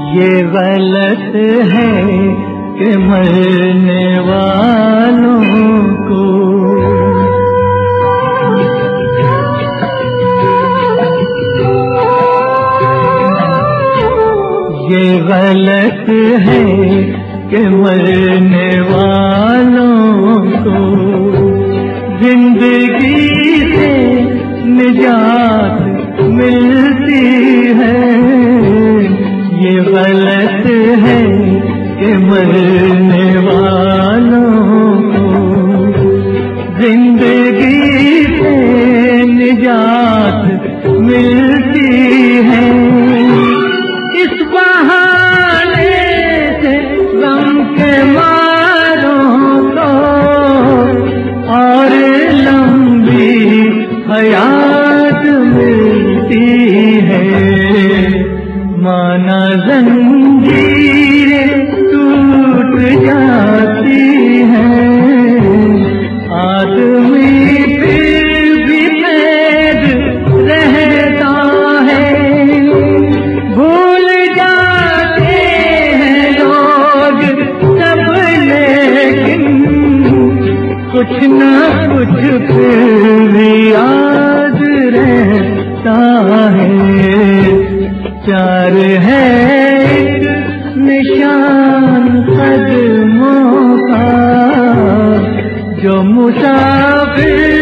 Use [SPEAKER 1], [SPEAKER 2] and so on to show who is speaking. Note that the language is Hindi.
[SPEAKER 1] ये गलत है कि मरने वालों को ये गलत है कि मरने वालों को जिंदगी से निजात मिलती है। ये गलत है कि मरने वालों को जिंदगी से निजात मिलती है। इस बहाने से गम के मारों को और लंबी हयात मिलती है। माना जंजीरें टूट जाती हैं, आदमी फिर भी पैद रहता है। भूल जाते हैं लोग सब, लेकिन कुछ न कुछ फिर भी याद रहता है। प्यार है एक निशान कदमों का जो मुसाफिर